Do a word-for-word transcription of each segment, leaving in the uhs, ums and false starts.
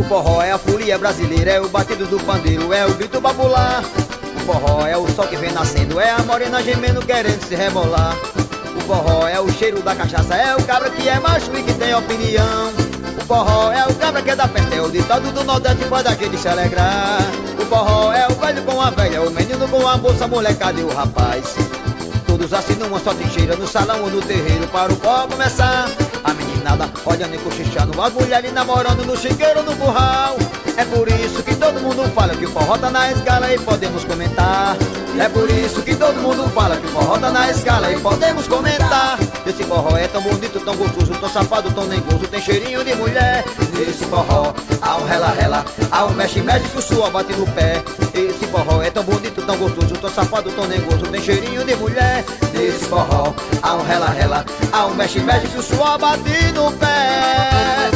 forró é a folia brasileira, é o batido do pandeiro, é o grito babular. O forró é o sol que vem nascendo, é a morena gemendo querendo se rebolar. O forró é o cheiro da cachaça, é o cabra que é macho e que tem opinião. O forró é o cabra que é da festa, é o ditado do Nordeste faz a gente se alegrar. O forró é o velho com a velha, o menino com a moça, a molecada e o rapaz. Todos assim numa só trincheira, no salão ou no terreiro, para o forró começar. A meninada olhando e cochichando, as mulheres namorando no chiqueiro, no curral. É por isso que todo mundo fala que o forró tá na escala e podemos comentar. É por isso que todo mundo fala que o forró tá na escala e podemos comentar. Esse forró é tão bonito, tão gostoso, tão safado, tão negoso, tem cheirinho de mulher. Esse forró, há um rela-rela, há um mexe-mexe que o suor bate no pé. Esse forró é tão bonito, tão gostoso, tão safado, tão negoso, tem cheirinho de mulher. Nesse forró, há um rela-rela, há um mexe-mexe que o suor bate no pé.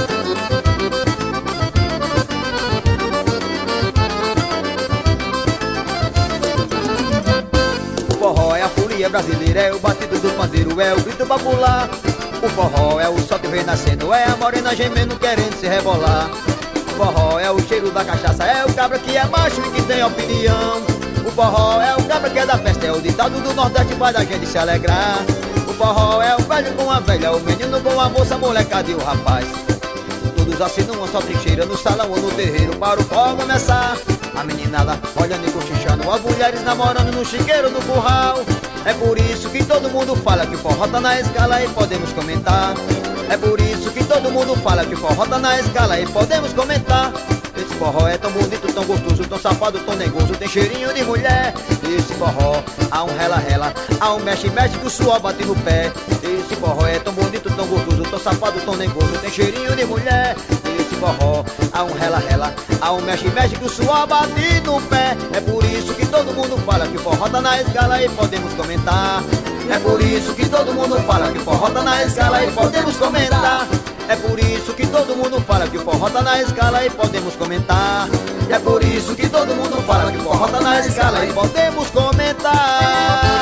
O forró é a folia brasileira, é o batido do pandeiro, é o grito popular. O forró é o sol que vem nascendo, é a morena gemendo querendo se rebolar. O forró é o cheiro da cachaça, é o cabra que é macho e que tem opinião. O forró é o cabra que é da festa, é o ditado do Nordeste faz a gente se alegrar. O forró é o velho com a velha, o menino com a moça, a molecada e o rapaz. Todos assim numa só trincheira, no salão ou no terreiro, para o forró começar. A meninada olhando e cochichando, as mulheres namorando no chiqueiro, no curral. É por isso que todo mundo fala que o forró tá na escala e podemos comentar. É por isso que todo mundo fala que o forró tá na escala e podemos comentar. Esse forró é tão bonito, tão gostoso, tão safado, tão negoso, tem cheirinho de mulher. Esse forró, há um rela-rela, há um mexe-mexe que o suor bate no pé. Esse forró é tão bonito, tão gostoso, tão safado, tão negoso, tem cheirinho de mulher. Esse forró, há um rela-rela, há um mexe-mexe que o suor bate no pé. É por isso que todo mundo fala que o forró tá na escala e podemos comentar. É por isso que todo mundo fala que o forró tá na escala e podemos comentar. É por isso que todo mundo fala que o forró tá na escala e podemos comentar. É por isso que todo mundo fala que o forró tá na escala e podemos comentar.